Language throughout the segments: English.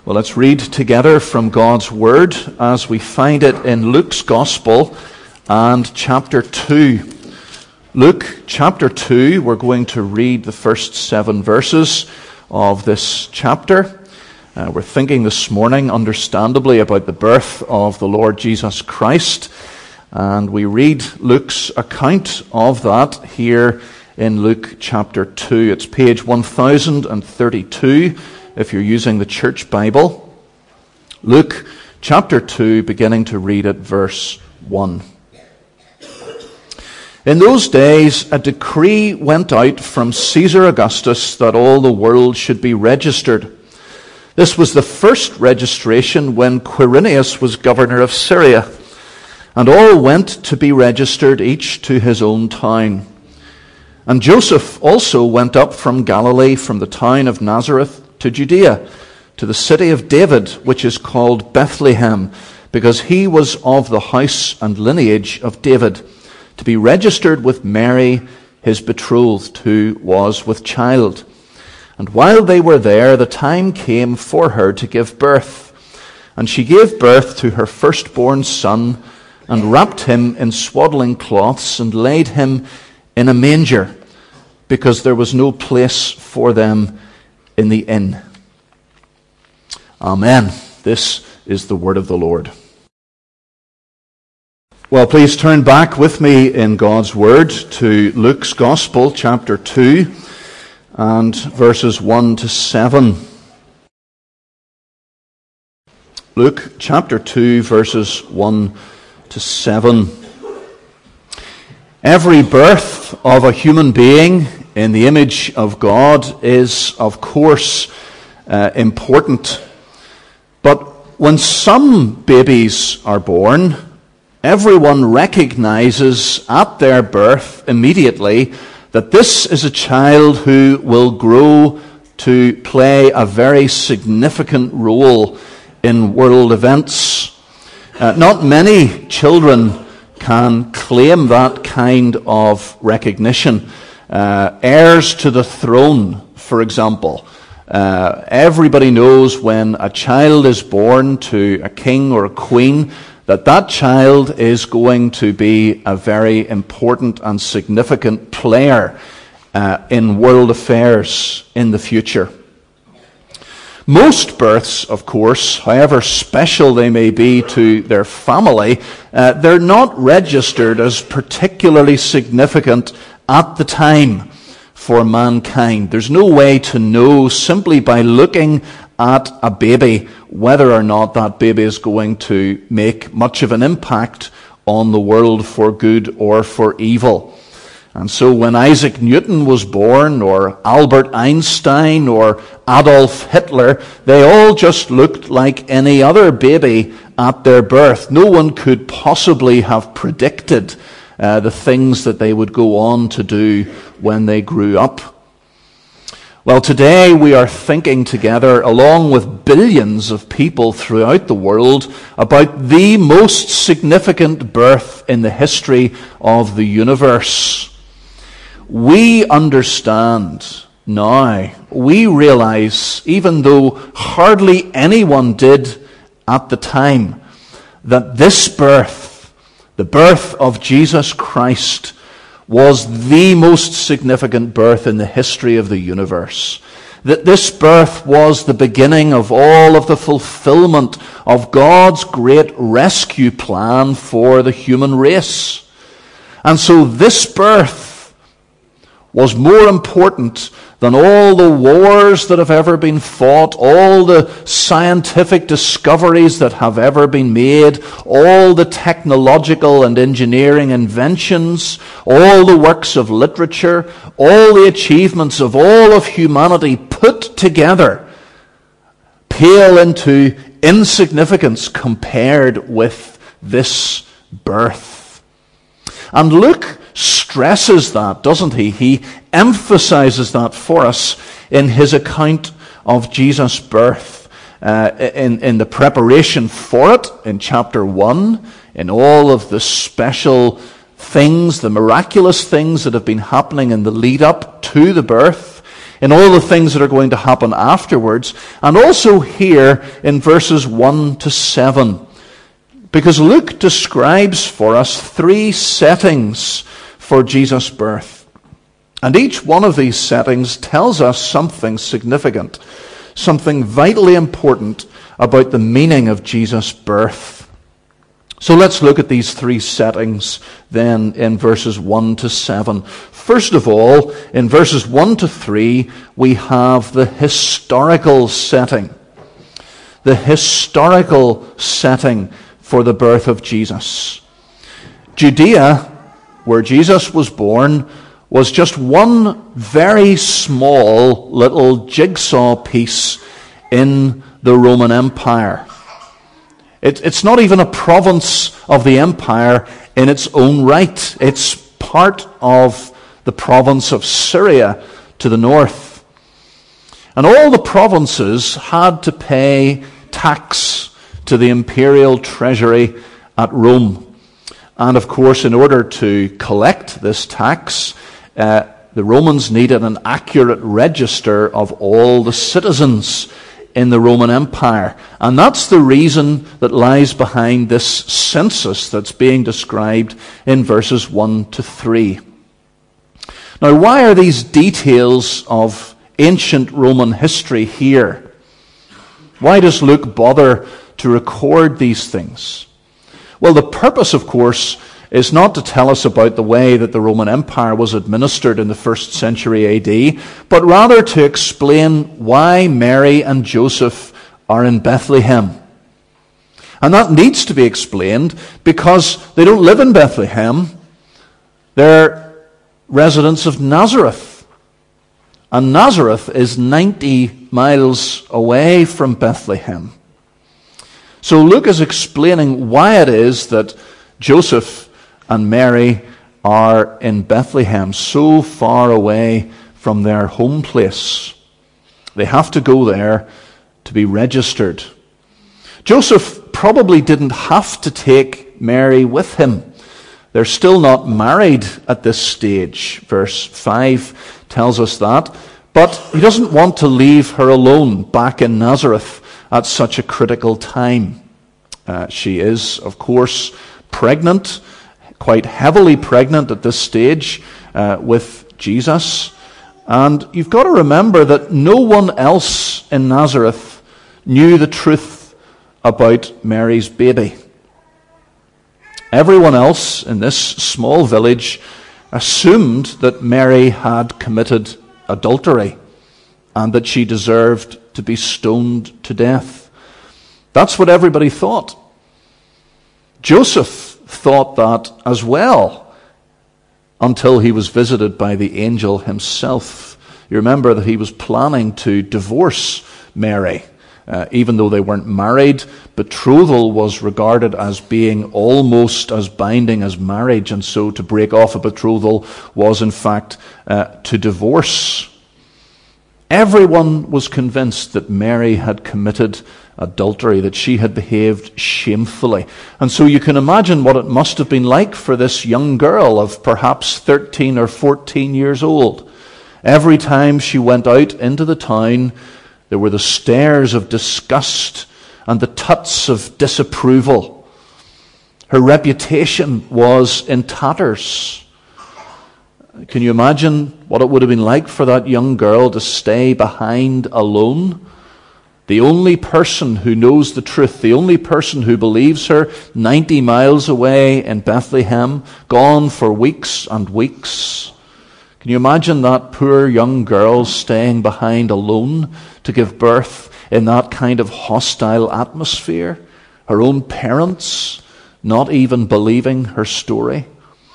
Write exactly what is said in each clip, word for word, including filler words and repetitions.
Well, let's read together from God's Word as we find it in Luke's Gospel and chapter two. Luke chapter two, we're going to read the first seven verses of this chapter. Uh, we're thinking this morning, understandably, about the birth of the Lord Jesus Christ. And we read Luke's account of that here in Luke chapter two. It's page one thousand thirty-two if you're using the church Bible. Luke chapter two, beginning to read at verse one. In those days, a decree went out from Caesar Augustus that all the world should be registered. This was the first registration when Quirinius was governor of Syria, and all went to be registered, each to his own town. And Joseph also went up from Galilee, from the town of Nazareth to Judea, to the city of David, which is called Bethlehem, because he was of the house and lineage of David, to be registered with Mary, his betrothed, who was with child. And while they were there, the time came for her to give birth. And she gave birth to her firstborn son, and wrapped him in swaddling cloths, and laid him in a manger, because there was no place for them in the inn. Amen. This is the word of the Lord. Well, please turn back with me in God's Word to Luke's Gospel, chapter two, and verses one to seven. Luke chapter two, verses one to seven. Every birth of a human being in the image of God is, of course, uh, important. But when some babies are born, everyone recognizes at their birth immediately that this is a child who will grow to play a very significant role in world events. Uh, not many children can claim that kind of recognition. Uh, heirs to the throne, for example. Uh, everybody knows when a child is born to a king or a queen that that child is going to be a very important and significant player uh, in world affairs in the future. Most births, of course, however special they may be to their family, uh, they're not registered as particularly significant at the time for mankind. There's no way to know simply by looking at a baby whether or not that baby is going to make much of an impact on the world for good or for evil. And so when Isaac Newton was born, or Albert Einstein, or Adolf Hitler, they all just looked like any other baby at their birth. No one could possibly have predicted uh, the things that they would go on to do when they grew up. Well, today we are thinking together, along with billions of people throughout the world, about the most significant birth in the history of the universe. We understand now, we realize, even though hardly anyone did at the time, that this birth, the birth of Jesus Christ, was the most significant birth in the history of the universe. That this birth was the beginning of all of the fulfillment of God's great rescue plan for the human race. And so this birth was more important than all the wars that have ever been fought, all the scientific discoveries that have ever been made, all the technological and engineering inventions, all the works of literature, all the achievements of all of humanity put together pale into insignificance compared with this birth. And Luke stresses that, doesn't he? He emphasizes that for us in his account of Jesus' birth, uh, in, in the preparation for it in chapter one, in all of the special things, the miraculous things that have been happening in the lead up to the birth. in all the things that are going to happen afterwards, and also here in verses one to seven. Because Luke describes for us three settings for Jesus' birth. And each one of these settings tells us something significant, something vitally important about the meaning of Jesus' birth. So let's look at these three settings then in verses one to seven. First of all, in verses one to three, we have the historical setting. The historical setting for the birth of Jesus. Judea, where Jesus was born, was just one very small little jigsaw piece in the Roman Empire. It, it's not even a province of the empire in its own right. It's part of the province of Syria to the north. And all the provinces had to pay tax to the imperial treasury at Rome. And of course, in order to collect this tax, uh, the Romans needed an accurate register of all the citizens in the Roman Empire. And that's the reason that lies behind this census that's being described in verses one to three. Now, why are these details of ancient Roman history here? Why does Luke bother to record these things? Well, the purpose, of course, is not to tell us about the way that the Roman Empire was administered in the first century A D, but rather to explain why Mary and Joseph are in Bethlehem. And that needs to be explained because they don't live in Bethlehem. They're residents of Nazareth. And Nazareth is ninety miles away from Bethlehem. So Luke is explaining why it is that Joseph and Mary are in Bethlehem, so far away from their home place. They have to go there to be registered. Joseph probably didn't have to take Mary with him. They're still not married at this stage. Verse five tells us that. But he doesn't want to leave her alone back in Nazareth at such a critical time. Uh, she is, of course, pregnant, quite heavily pregnant at this stage uh, with Jesus. And you've got to remember that no one else in Nazareth knew the truth about Mary's baby. Everyone else in this small village assumed that Mary had committed adultery and that she deserved to be stoned to death. That's what everybody thought. Joseph thought that as well until he was visited by the angel himself. You remember that he was planning to divorce Mary. Uh, even though they weren't married, betrothal was regarded as being almost as binding as marriage, and so to break off a betrothal was in fact uh, to divorce. Everyone was convinced that Mary had committed adultery, that she had behaved shamefully. And so you can imagine what it must have been like for this young girl of perhaps thirteen or fourteen years old. Every time she went out into the town, there were the stares of disgust and the tuts of disapproval. Her reputation was in tatters. Can you imagine what it would have been like for that young girl to stay behind alone? The only person who knows the truth, the only person who believes her, ninety miles away in Bethlehem, gone for weeks and weeks. Can you imagine that poor young girl staying behind alone to give birth in that kind of hostile atmosphere? Her own parents not even believing her story.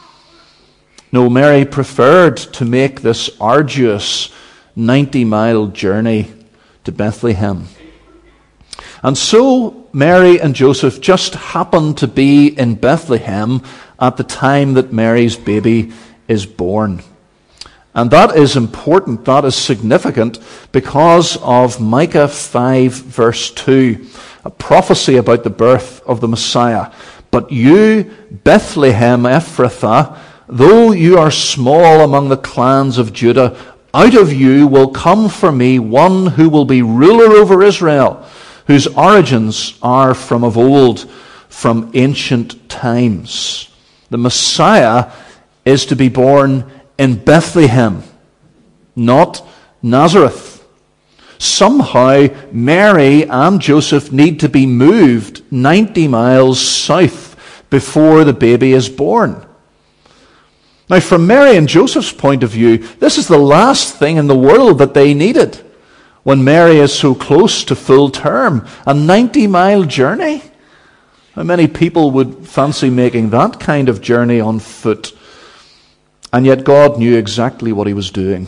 No, Mary preferred to make this arduous ninety-mile journey to Bethlehem. And so Mary and Joseph just happened to be in Bethlehem at the time that Mary's baby is born. And that is important, that is significant, because of Micah five verse two, a prophecy about the birth of the Messiah. But you, Bethlehem Ephrathah, though you are small among the clans of Judah, Out of you will come for me one who will be ruler over Israel, whose origins are from of old, from ancient times. The Messiah is to be born in Bethlehem, not Nazareth. Somehow Mary and Joseph need to be moved ninety miles south before the baby is born. Now, from Mary and Joseph's point of view, this is the last thing in the world that they needed when Mary is so close to full term. A ninety-mile journey? How many people would fancy making that kind of journey on foot? And yet God knew exactly what he was doing.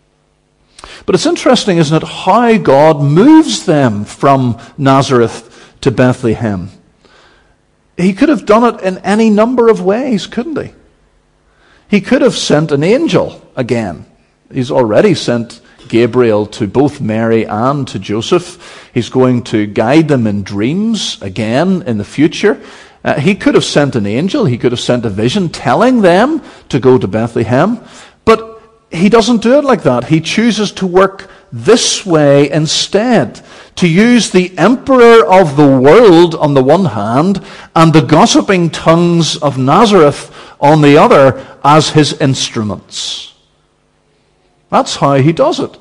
But it's interesting, isn't it, how God moves them from Nazareth to Bethlehem. He could have done it in any number of ways, couldn't he? He could have sent an angel again. He's already sent Gabriel to both Mary and to Joseph. He's going to guide them in dreams again in the future. Uh, he could have sent an angel. He could have sent a vision telling them to go to Bethlehem. But he doesn't do it like that. He chooses to work this way instead, to use the emperor of the world on the one hand and the gossiping tongues of Nazareth on the other as his instruments. That's how he does it.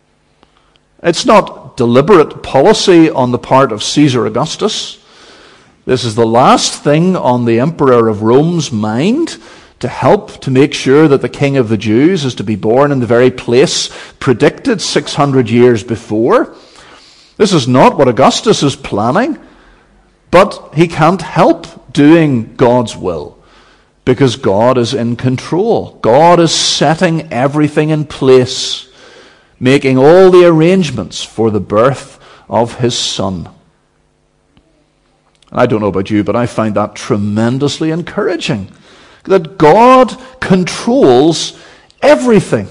It's not deliberate policy on the part of Caesar Augustus. This is the last thing on the emperor of Rome's mind, to help to make sure that the king of the Jews is to be born in the very place predicted six hundred years before. This is not what Augustus is planning, but he can't help doing God's will because God is in control. God is setting everything in place, making all the arrangements for the birth of his son. I don't know about you, but I find that tremendously encouraging. That God controls everything.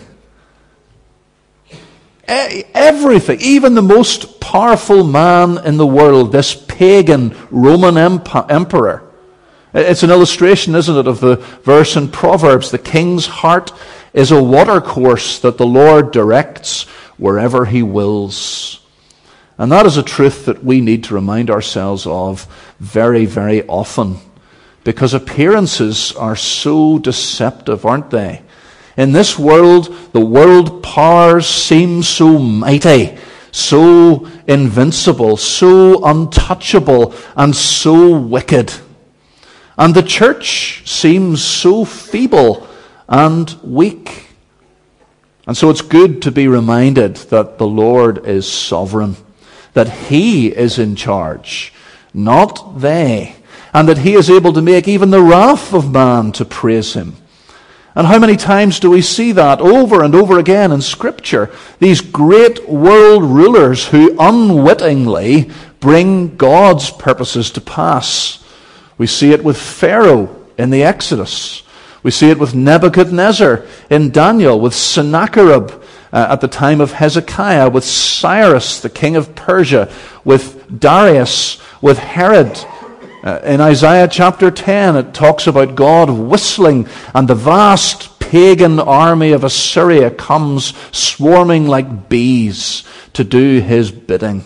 E- everything. Even the most powerful man in the world, this pagan Roman emp- emperor. It's an illustration, isn't it, of the verse in Proverbs. The king's heart is a watercourse that the Lord directs wherever he wills. And that is a truth that we need to remind ourselves of very, very often. Because appearances are so deceptive, aren't they? In this world, the world powers seem so mighty, so invincible, so untouchable, and so wicked. And the church seems so feeble and weak. And so it's good to be reminded that the Lord is sovereign, that he is in charge, not they. And that he is able to make even the wrath of man to praise him. And how many times do we see that over and over again in Scripture? These great world rulers who unwittingly bring God's purposes to pass. We see it with Pharaoh in the Exodus. We see it with Nebuchadnezzar in Daniel, with Sennacherib uh, at the time of Hezekiah, with Cyrus, the king of Persia, with Darius, with Herod. Uh, in Isaiah chapter ten, it talks about God whistling, and the vast pagan army of Assyria comes swarming like bees to do his bidding.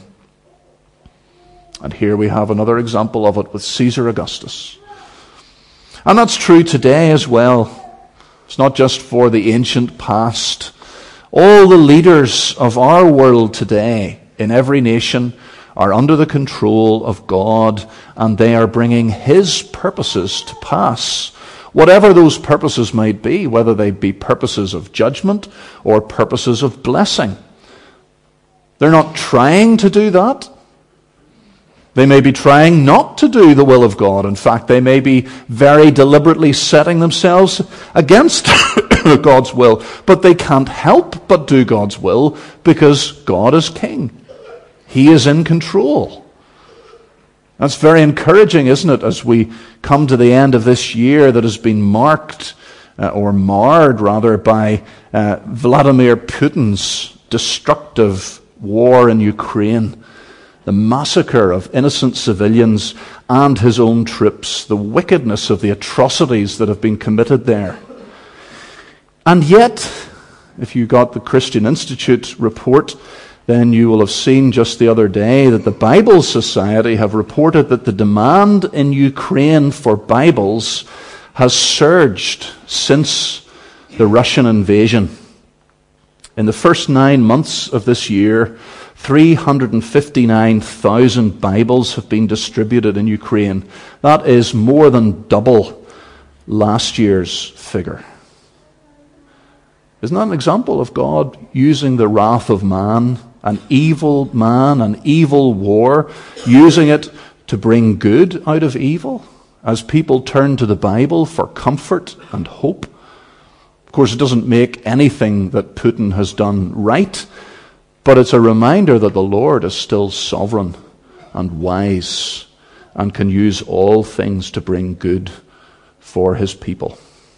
And here we have another example of it with Caesar Augustus. And that's true today as well. It's not just for the ancient past. All the leaders of our world today, in every nation, are under the control of God, and they are bringing his purposes to pass. Whatever those purposes might be, whether they be purposes of judgment or purposes of blessing. They're not trying to do that. They may be trying not to do the will of God. In fact, they may be very deliberately setting themselves against God's will, but they can't help but do God's will because God is king. He is in control. That's very encouraging, isn't it, as we come to the end of this year that has been marked, uh, or marred rather, by uh, Vladimir Putin's destructive war in Ukraine, the massacre of innocent civilians and his own troops, the wickedness of the atrocities that have been committed there. And yet, If you got the Christian Institute report, then you will have seen just the other day that the Bible Society have reported that the demand in Ukraine for Bibles has surged since the Russian invasion. In the first nine months of this year, three hundred fifty-nine thousand Bibles have been distributed in Ukraine. That is more than double last year's figure. Isn't that an example of God using the wrath of man, an evil man, an evil war, using it to bring good out of evil as people turn to the Bible for comfort and hope? Of course, it doesn't make anything that Putin has done right, but it's a reminder that the Lord is still sovereign and wise and can use all things to bring good for his people.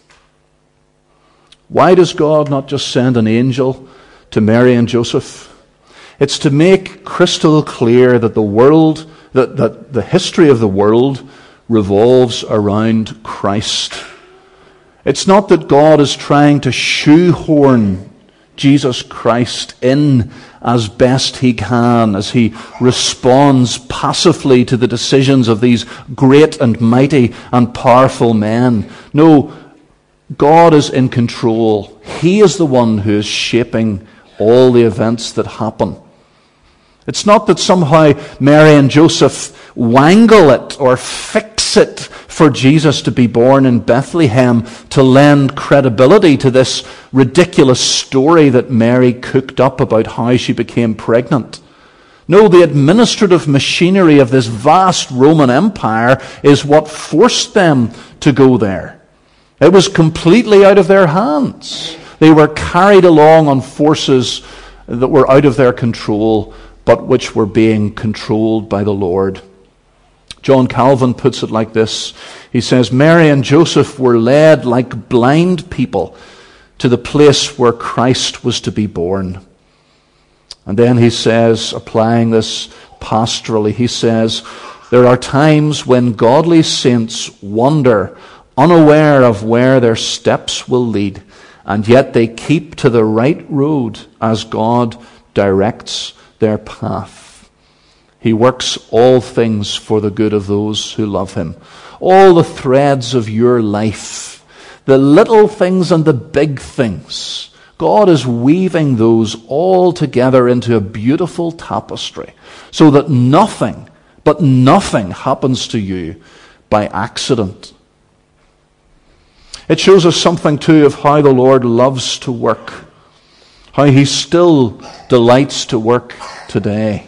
Why does God not just send an angel to Mary and Joseph? It's to make crystal clear that the world, that, that the history of the world revolves around Christ. It's not that God is trying to shoehorn Jesus Christ in as best he can as he responds passively to the decisions of these great and mighty and powerful men. No, God is in control. He is the one who is shaping all the events that happen. It's not that somehow Mary and Joseph wangle it or fix it for Jesus to be born in Bethlehem to lend credibility to this ridiculous story that Mary cooked up about how she became pregnant. No, the administrative machinery of this vast Roman Empire is what forced them to go there. It was completely out of their hands. They were carried along on forces that were out of their control, but which were being controlled by the Lord. John Calvin puts it like this. He says, Mary and Joseph were led like blind people to the place where Christ was to be born. And then he says, applying this pastorally, he says, there are times when godly saints wander, unaware of where their steps will lead, and yet they keep to the right road as God directs their path. He works all things for the good of those who love him. All the threads of your life, the little things and the big things, God is weaving those all together into a beautiful tapestry so that nothing, but nothing happens to you by accident. It shows us something too of how the Lord loves to work, how he still delights to work today.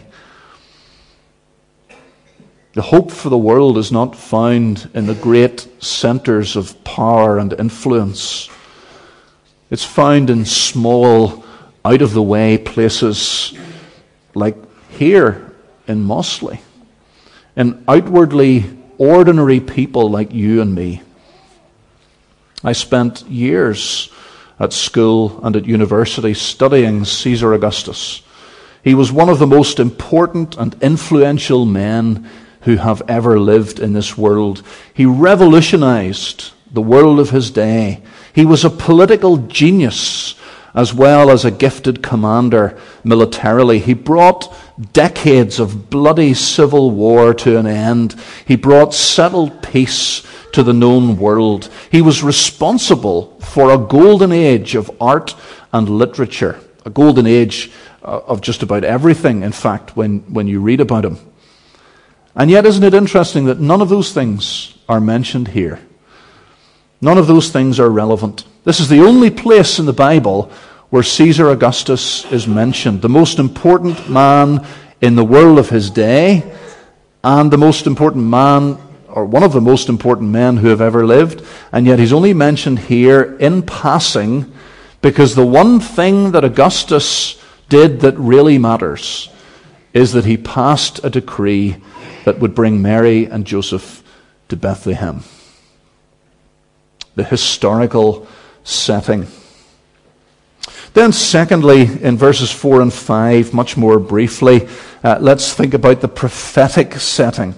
The hope for the world is not found in the great centers of power and influence. It's found in small, out-of-the-way places like here in Mosley, in outwardly ordinary people like you and me. I spent years at school and at university studying Caesar Augustus. He was one of the most important and influential men who have ever lived in this world. He revolutionized the world of his day. He was a political genius as well as a gifted commander militarily. He brought decades of bloody civil war to an end. He brought settled peace to the known world. He was responsible for a golden age of art and literature, a golden age of just about everything, in fact, when, when you read about him. And yet, isn't it interesting that none of those things are mentioned here? None of those things are relevant. This is the only place in the Bible where Caesar Augustus is mentioned, the most important man in the world of his day, and the most important man, or one of the most important men who have ever lived, and yet he's only mentioned here in passing, because the one thing that Augustus did that really matters is that he passed a decree that would bring Mary and Joseph to Bethlehem. The historical setting. Then secondly, in verses four and five, much more briefly, uh, let's think about the prophetic setting.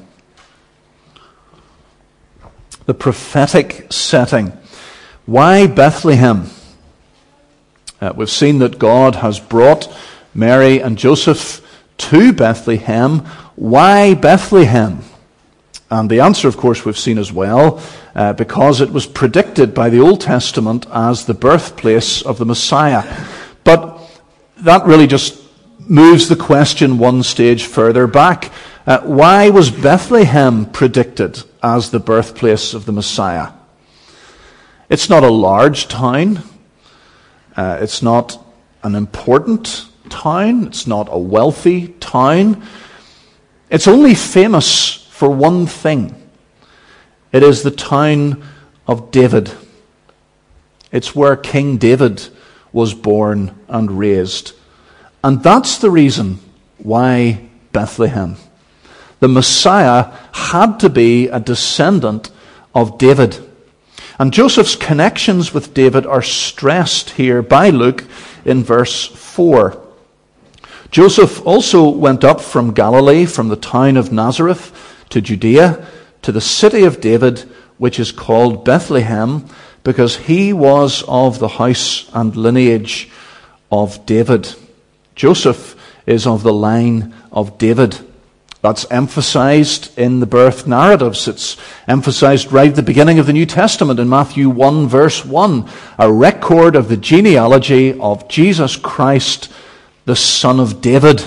The prophetic setting. Why Bethlehem? Uh, we've seen that God has brought Mary and Joseph to Bethlehem. Why Bethlehem? And the answer, of course, we've seen as well, uh, because it was predicted by the Old Testament as the birthplace of the Messiah. But that really just moves the question one stage further back. Uh, why was Bethlehem predicted as the birthplace of the Messiah? It's not a large town. Uh, it's not an important town. It's not a wealthy town. It's only famous for one thing. It is the town of David. It's where King David was born and raised. And that's the reason why Bethlehem. The Messiah had to be a descendant of David. And Joseph's connections with David are stressed here by Luke in verse four. Joseph also went up from Galilee, from the town of Nazareth, to Judea, to the city of David, which is called Bethlehem, because he was of the house and lineage of David. Joseph is of the line of David. That's emphasized in the birth narratives. It's emphasized right at the beginning of the New Testament in Matthew one, verse one, a record of the genealogy of Jesus Christ, the Son of David.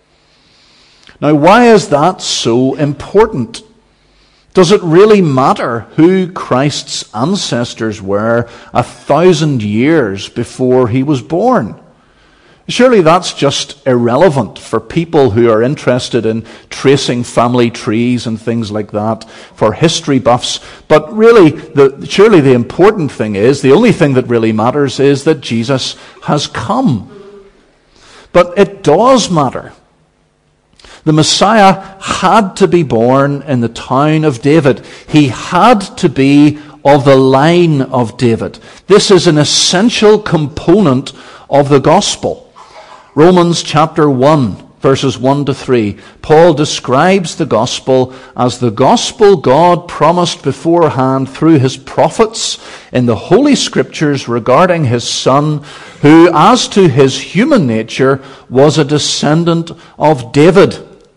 Now, why is that so important? Does it really matter who Christ's ancestors were a thousand years before he was born? Surely that's just irrelevant for people who are interested in tracing family trees and things like that, for history buffs. But really, the, surely the important thing is, the only thing that really matters is that Jesus has come. But it does matter. The Messiah had to be born in the town of David. He had to be of the line of David. This is an essential component of the gospel. Romans chapter one, verses one to three. Paul describes the gospel as the gospel God promised beforehand through his prophets in the Holy Scriptures regarding his Son, who, as to his human nature, was a descendant of David.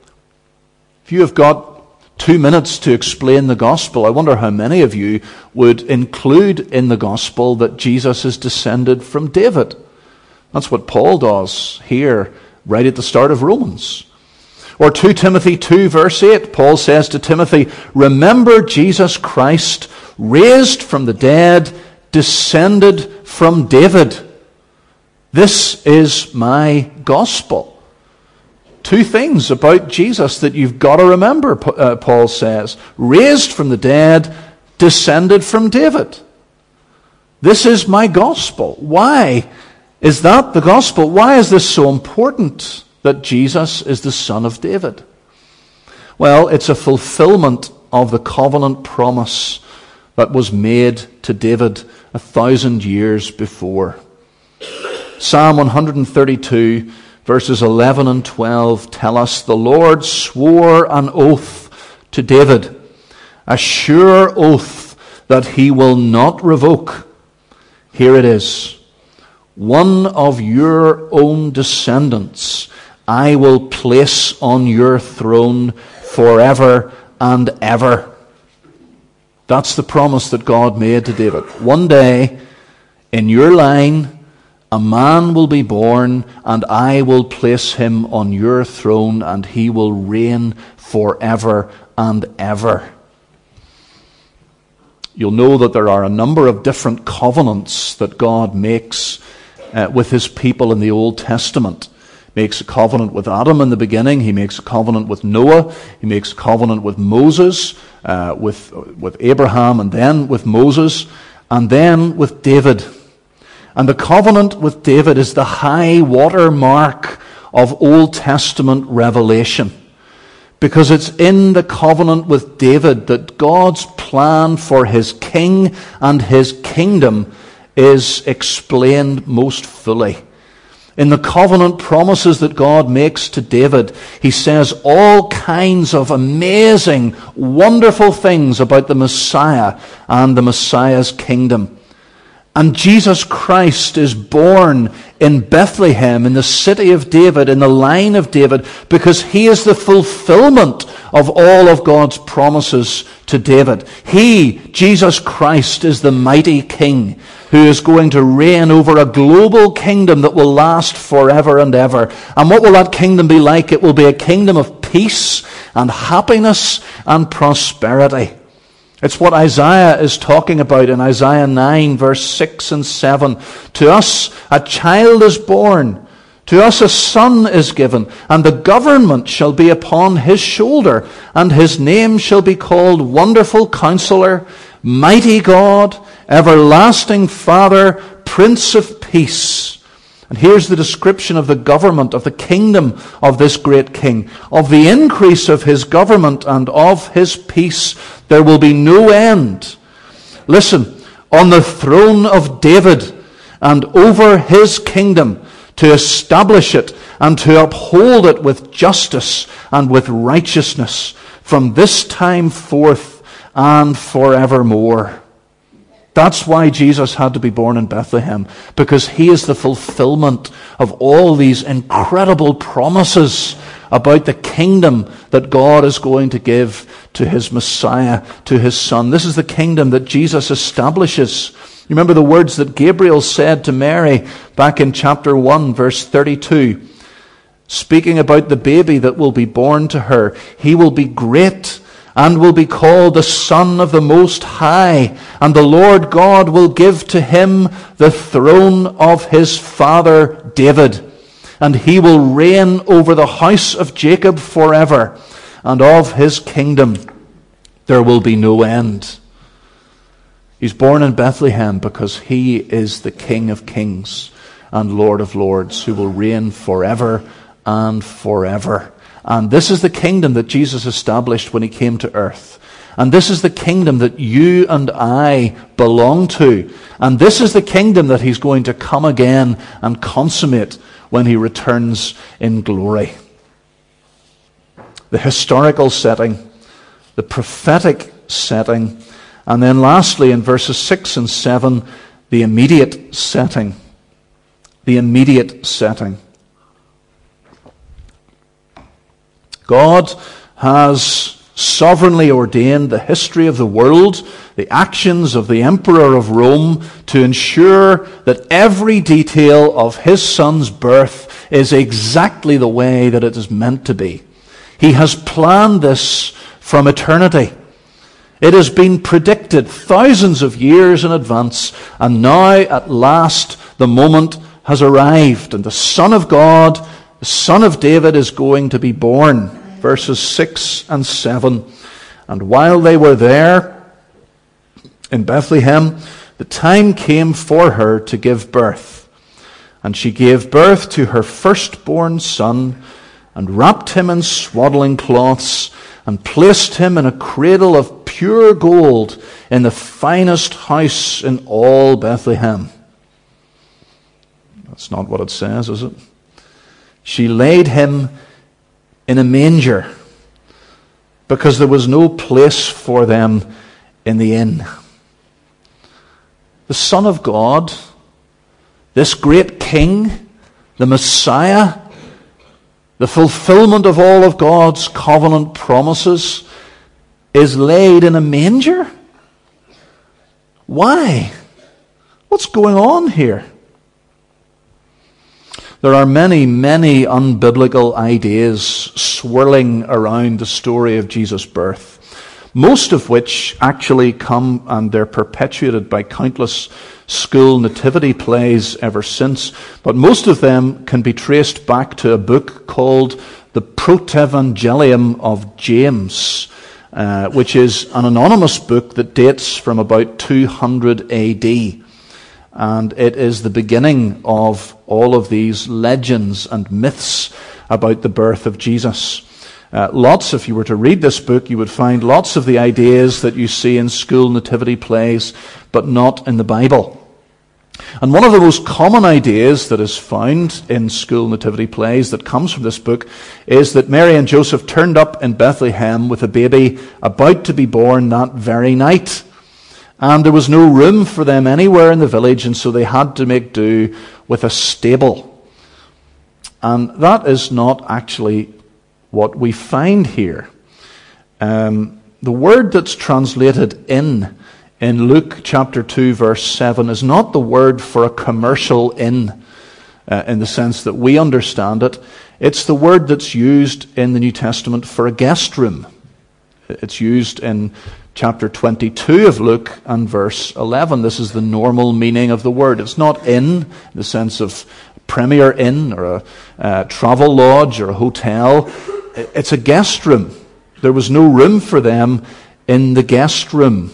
If you have got two minutes to explain the gospel, I wonder how many of you would include in the gospel that Jesus is descended from David. That's what Paul does here, right at the start of Romans. Or Second Timothy two, verse eight, Paul says to Timothy, "Remember Jesus Christ, raised from the dead, descended from David." This is my gospel. Two things about Jesus that you've got to remember, uh, Paul says. Raised from the dead, descended from David. This is my gospel. Why is that the gospel? Why is this so important that Jesus is the Son of David? Well, it's a fulfillment of the covenant promise that was made to David a thousand years before. Psalm one thirty-two, verses eleven and twelve tell us, "The Lord swore an oath to David, a sure oath that he will not revoke." Here it is. "One of your own descendants I will place on your throne forever and ever." That's the promise that God made to David. One day, in your line, a man will be born, and I will place him on your throne, and he will reign forever and ever. You'll know that there are a number of different covenants that God makes uh, with his people in the Old Testament. He makes a covenant with Adam in the beginning. He makes a covenant with Noah. He makes a covenant with Moses, uh, with, with Abraham, and then with Moses, and then with David. And the covenant with David is the high water mark of Old Testament revelation, because it's in the covenant with David that God's plan for his king and his kingdom is explained most fully. In the covenant promises that God makes to David, he says all kinds of amazing, wonderful things about the Messiah and the Messiah's kingdom. And Jesus Christ is born in Bethlehem, in the city of David, in the line of David, because he is the fulfillment of all of God's promises to David. He, Jesus Christ, is the mighty King who is going to reign over a global kingdom that will last forever and ever. And what will that kingdom be like? It will be a kingdom of peace and happiness and prosperity. It's what Isaiah is talking about in Isaiah nine, verse six and seven. To us a child is born, to us a son is given, and the government shall be upon his shoulder, and his name shall be called Wonderful Counselor, Mighty God, Everlasting Father, Prince of Peace. And here's the description of the government, of the kingdom of this great king. Of the increase of his government and of his peace, there will be no end. Listen, on the throne of David and over his kingdom, to establish it and to uphold it with justice and with righteousness from this time forth and forevermore. That's why Jesus had to be born in Bethlehem, because he is the fulfillment of all these incredible promises about the kingdom that God is going to give to his Messiah, to his Son. This is the kingdom that Jesus establishes. You remember the words that Gabriel said to Mary back in chapter one, verse thirty-two, speaking about the baby that will be born to her. He will be great and will be called the Son of the Most High, and the Lord God will give to him the throne of his father David, and he will reign over the house of Jacob forever, and of his kingdom there will be no end. He's born in Bethlehem because he is the King of Kings and Lord of Lords, who will reign forever and forever. And this is the kingdom that Jesus established when he came to earth. And this is the kingdom that you and I belong to. And this is the kingdom that he's going to come again and consummate when he returns in glory. The historical setting, the prophetic setting, and then lastly in verses six and seven, the immediate setting. The immediate setting. God has sovereignly ordained the history of the world, the actions of the Emperor of Rome, to ensure that every detail of his Son's birth is exactly the way that it is meant to be. He has planned this from eternity. It has been predicted thousands of years in advance, and now at last the moment has arrived, and the Son of God, the Son of David, is going to be born. Verses six and seven. And while they were there in Bethlehem, the time came for her to give birth. And she gave birth to her firstborn son, and wrapped him in swaddling cloths, and placed him in a cradle of pure gold in the finest house in all Bethlehem. That's not what it says, is it? She laid him in a manger, because there was no place for them in the inn. The Son of God, this great King, the Messiah, the fulfillment of all of God's covenant promises, is laid in a manger? Why? What's going on here? There are many, many unbiblical ideas swirling around the story of Jesus' birth, most of which actually come and they're perpetuated by countless school nativity plays ever since. But most of them can be traced back to a book called the Protevangelium of James, uh, which is an anonymous book that dates from about two hundred A D. And it is the beginning of all of these legends and myths about the birth of Jesus. Uh, lots, if you were to read this book, you would find lots of the ideas that you see in school nativity plays, but not in the Bible. And one of the most common ideas that is found in school nativity plays that comes from this book is that Mary and Joseph turned up in Bethlehem with a baby about to be born that very night. And there was no room for them anywhere in the village, and so they had to make do with a stable. And that is not actually what we find here. Um, the word that's translated in, in Luke chapter two, verse seven, is not the word for a commercial inn, uh, in the sense that we understand it. It's the word that's used in the New Testament for a guest room. It's used in chapter twenty-two of Luke and verse eleven. This is the normal meaning of the word. It's not inn in the sense of premier inn or a, a travel lodge or a hotel. It's a guest room. There was no room for them in the guest room.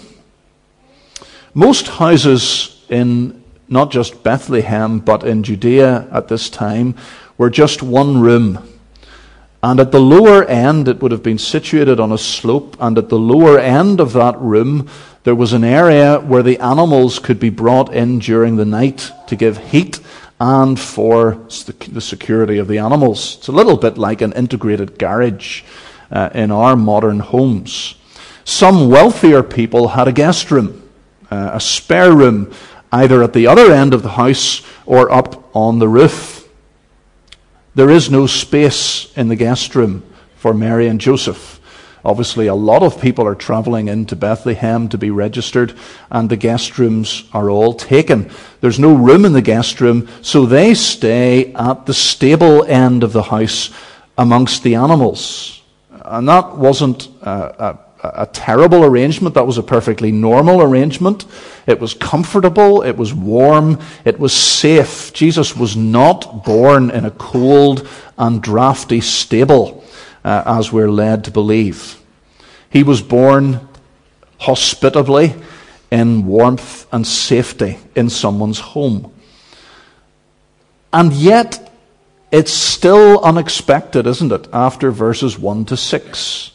Most houses in not just Bethlehem but in Judea at this time were just one room. And at the lower end, it would have been situated on a slope, and at the lower end of that room, there was an area where the animals could be brought in during the night to give heat and for the security of the animals. It's a little bit like an integrated garage uh, in our modern homes. Some wealthier people had a guest room, uh, a spare room, either at the other end of the house or up on the roof. There is no space in the guest room for Mary and Joseph. Obviously, a lot of people are traveling into Bethlehem to be registered, and the guest rooms are all taken. There's no room in the guest room, so they stay at the stable end of the house amongst the animals. And that wasn't a, a, a terrible arrangement. That was a perfectly normal arrangement. It was comfortable, it was warm, it was safe. Jesus was not born in a cold and drafty stable, uh, as we're led to believe. He was born hospitably in warmth and safety in someone's home. And yet, it's still unexpected, isn't it, after verses one to six.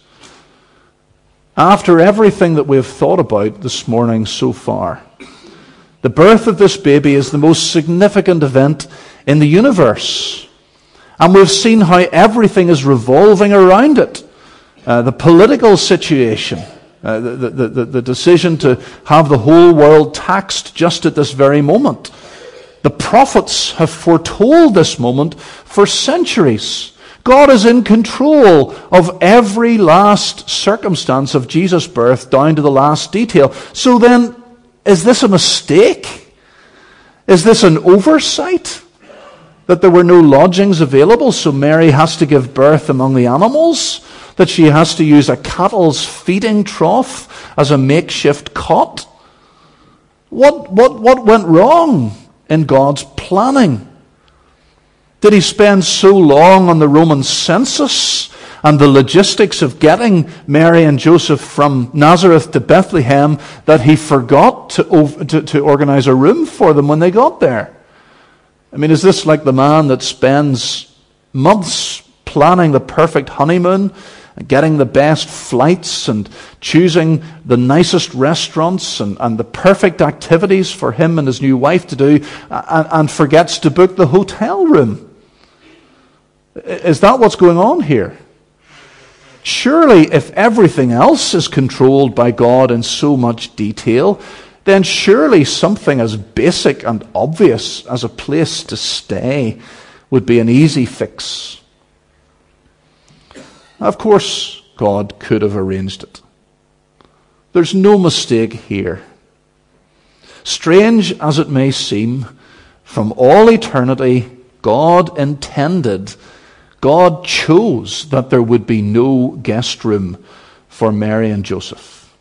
After everything that we've thought about this morning so far, the birth of this baby is the most significant event in the universe. And we've seen how everything is revolving around it. Uh, the political situation, uh, the, the, the, the decision to have the whole world taxed just at this very moment. The prophets have foretold this moment for centuries. God is in control of every last circumstance of Jesus' birth down to the last detail. So then, is this a mistake? Is this an oversight? That there were no lodgings available, so Mary has to give birth among the animals? That she has to use a cattle's feeding trough as a makeshift cot? What, what, what went wrong in God's planning? Did he spend so long on the Roman census and the logistics of getting Mary and Joseph from Nazareth to Bethlehem that he forgot to, to, to organize a room for them when they got there? I mean, is this like the man that spends months planning the perfect honeymoon, getting the best flights and choosing the nicest restaurants and, and the perfect activities for him and his new wife to do, and, and forgets to book the hotel room? Is that what's going on here? Surely, if everything else is controlled by God in so much detail, then surely something as basic and obvious as a place to stay would be an easy fix. Of course, God could have arranged it. There's no mistake here. Strange as it may seem, from all eternity, God intended, God chose that there would be no guest room for Mary and Joseph.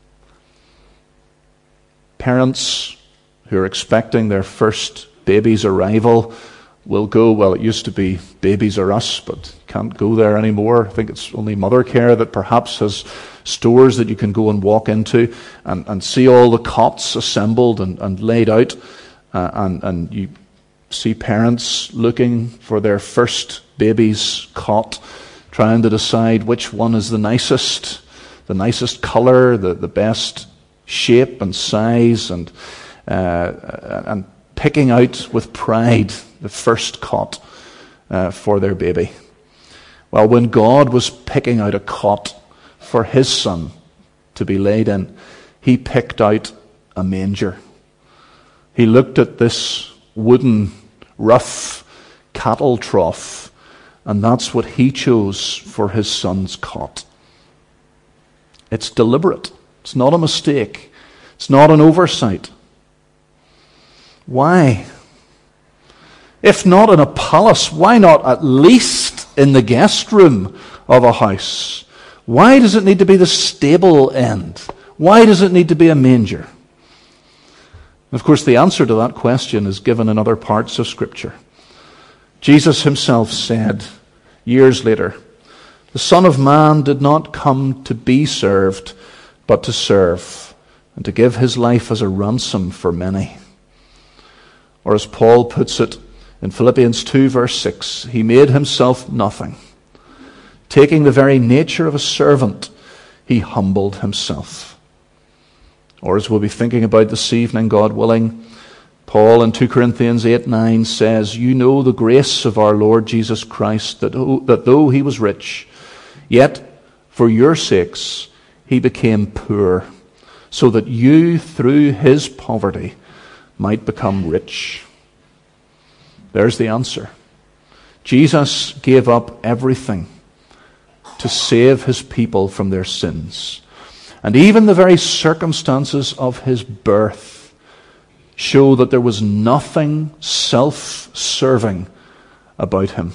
Parents who are expecting their first baby's arrival will go, well, it used to be Babies R Us, but can't go there anymore. I think it's only Mother Care that perhaps has stores that you can go and walk into and, and see all the cots assembled and, and laid out. Uh, and, and you see parents looking for their first baby's cot, trying to decide which one is the nicest, the nicest color, the, the best shape and size, and uh, and picking out with pride the first cot uh, for their baby. Well, when God was picking out a cot for his son to be laid in, he picked out a manger. He looked at this wooden, rough cattle trough, and that's what he chose for his son's cot. It's deliberate. It's not a mistake. It's not an oversight. Why? If not in a palace, why not at least in the guest room of a house? Why does it need to be the stable end? Why does it need to be a manger? Of course, the answer to that question is given in other parts of Scripture. Jesus himself said years later, "The Son of Man did not come to be served, but to serve, and to give his life as a ransom for many." Or as Paul puts it in Philippians two verse six, he made himself nothing. Taking the very nature of a servant, he humbled himself. Or as we'll be thinking about this evening, God willing, Paul in two Corinthians eight nine says, "You know the grace of our Lord Jesus Christ, that, that though he was rich, yet for your sakes he became poor, so that you through his poverty might become rich." There's the answer. Jesus gave up everything to save his people from their sins. And even the very circumstances of his birth show that there was nothing self-serving about him.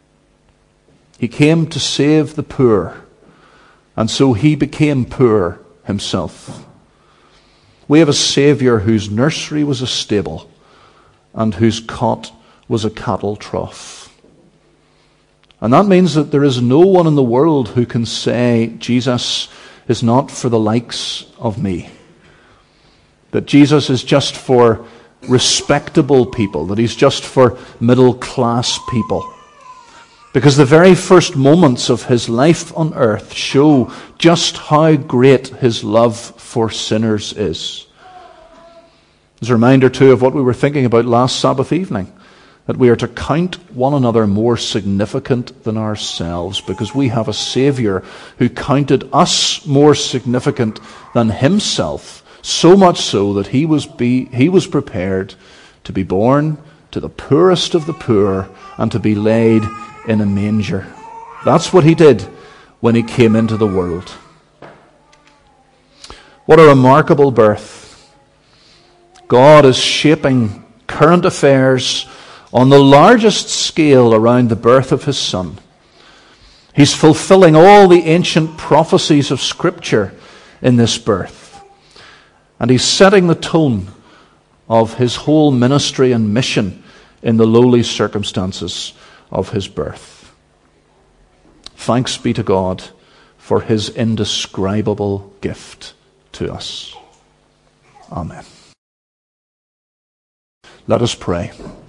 He came to save the poor, and so he became poor himself. We have a Saviour whose nursery was a stable and whose cot was a cattle trough. And that means that there is no one in the world who can say Jesus is not for the likes of me. That Jesus is just for respectable people, that he's just for middle class people. Because the very first moments of his life on earth show just how great his love for sinners is. There's a reminder too of what we were thinking about last Sabbath evening, that we are to count one another more significant than ourselves, because we have a Saviour who counted us more significant than himself, so much so that he was be, he was prepared to be born to the poorest of the poor and to be laid in a manger. That's what he did when he came into the world. What a remarkable birth. God is shaping current affairs on the largest scale around the birth of his Son. He's fulfilling all the ancient prophecies of Scripture in this birth. And he's setting the tone of his whole ministry and mission in the lowly circumstances of his birth. Thanks be to God for his indescribable gift to us. Amen. Let us pray.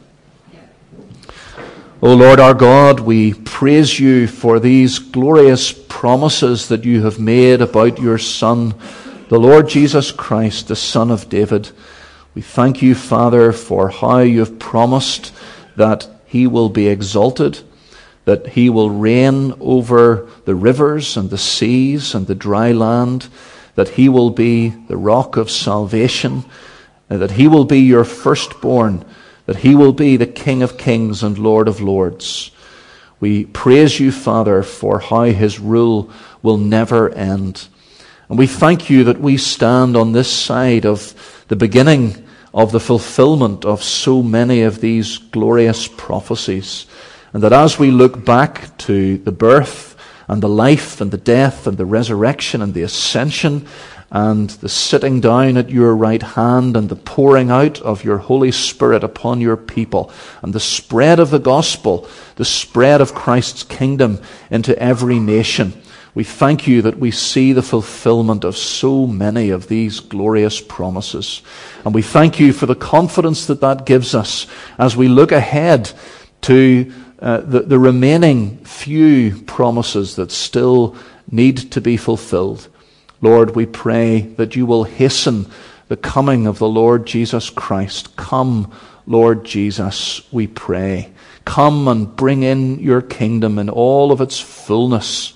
O Lord our God, we praise you for these glorious promises that you have made about your Son, the Lord Jesus Christ, the Son of David. We thank you, Father, for how you have promised that he will be exalted, that he will reign over the rivers and the seas and the dry land, that he will be the rock of salvation, and that he will be your firstborn, that he will be the King of kings and Lord of lords. We praise you, Father, for how his rule will never end. And we thank you that we stand on this side of the beginning of the fulfillment of so many of these glorious prophecies. And that as we look back to the birth and the life and the death and the resurrection and the ascension and the sitting down at your right hand and the pouring out of your Holy Spirit upon your people and the spread of the gospel, the spread of Christ's kingdom into every nation, we thank you that we see the fulfillment of so many of these glorious promises. And we thank you for the confidence that that gives us as we look ahead to uh, the, the remaining few promises that still need to be fulfilled. Lord, we pray that you will hasten the coming of the Lord Jesus Christ. Come, Lord Jesus, we pray. Come and bring in your kingdom in all of its fullness.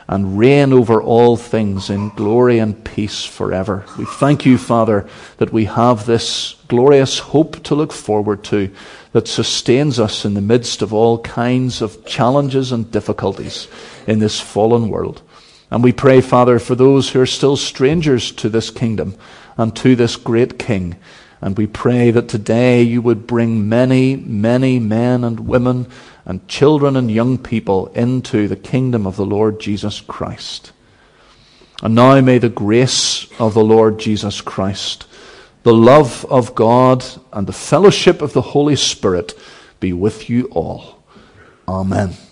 and reign over all things in glory and peace forever. We thank you, Father, that we have this glorious hope to look forward to that sustains us in the midst of all kinds of challenges and difficulties in this fallen world. And we pray, Father, for those who are still strangers to this kingdom and to this great King. And we pray that today you would bring many, many men and women and children and young people into the kingdom of the Lord Jesus Christ. And now may the grace of the Lord Jesus Christ, the love of God, and the fellowship of the Holy Spirit be with you all. Amen.